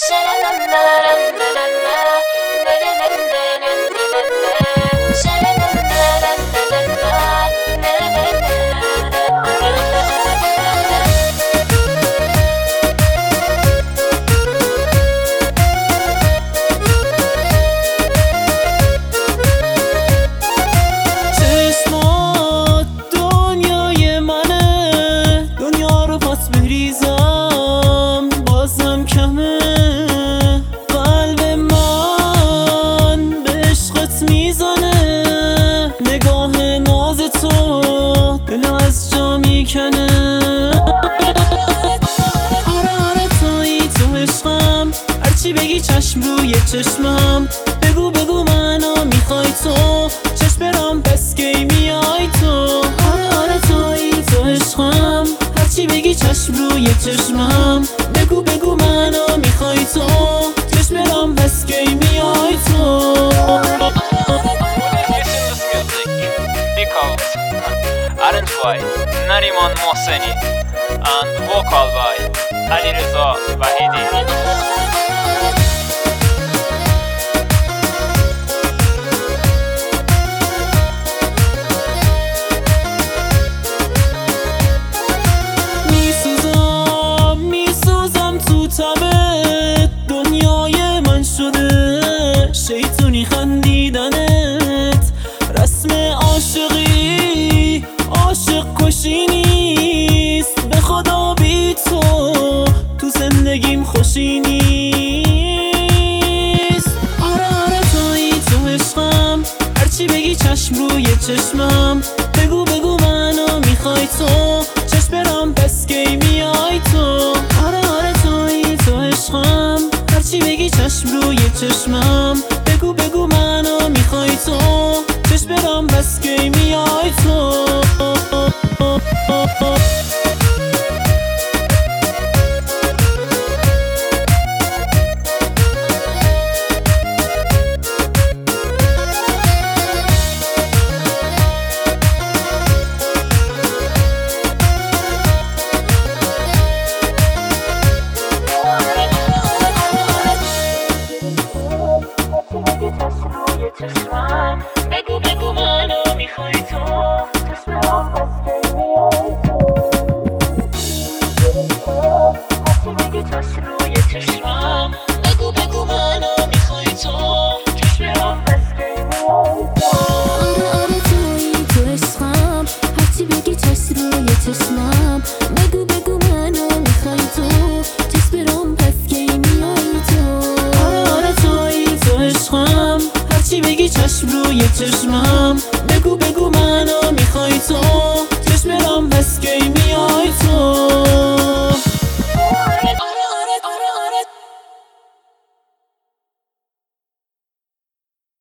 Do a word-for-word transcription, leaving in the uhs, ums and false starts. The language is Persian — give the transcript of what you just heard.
چشمات دنیای منه، دنیا رو پاس بریزم بازم کمه. قلب من به عشقت میزنه، نگاه ناز تو دلو از جا میکنه. آره آره تویی تو عشقم، هرچی بگی چشم روی چشمم. بگو بگو منو میخوای تو، چشم برام پس کی میای تو. آره آره تویی تو عشقم، هرچی بگی چشم روی چشمم. بگو بگو منو میخوای تو، چشم برام پس کی میای تو. Listen this music because arranged by Nariman Mohseni and vocal by Ali Reza Vahidi. میسوزم میسوزم تو تبت، دنیای من شده شیطونی خندیدنت. رسم عاشقی عاشق کشی نیست، به خدا بی تو تو زندگیم خوشی نیست. آره آره تویی تو عشقم، هرچی بگی چشم روی چشمم. بگو بگو منو میخوای تو، چشم برام پس کی میای تو. آره آره تویی تو عشقم، هرچی بگی چشم روی چشمم. بگو بگو منو میخوای تو، چشم برام پس کی میای تو. بگو بگو منو میخوای تو، چشم برام پس کی میای تو. هرچی بگی چشم روی چشمم. بگو بگو منو میخوای تو، چشم برام پس کی میای تو. آره آره تویی تو عشقم، هرچی بگی چشم روی چشمم. بگو بگو منو میخوای تو، چشم برام پس کی میای تو. آره آره تویی تو عشقم، هرچی بگی چشم روی چشمم. بگو بگو منو میخوای تو.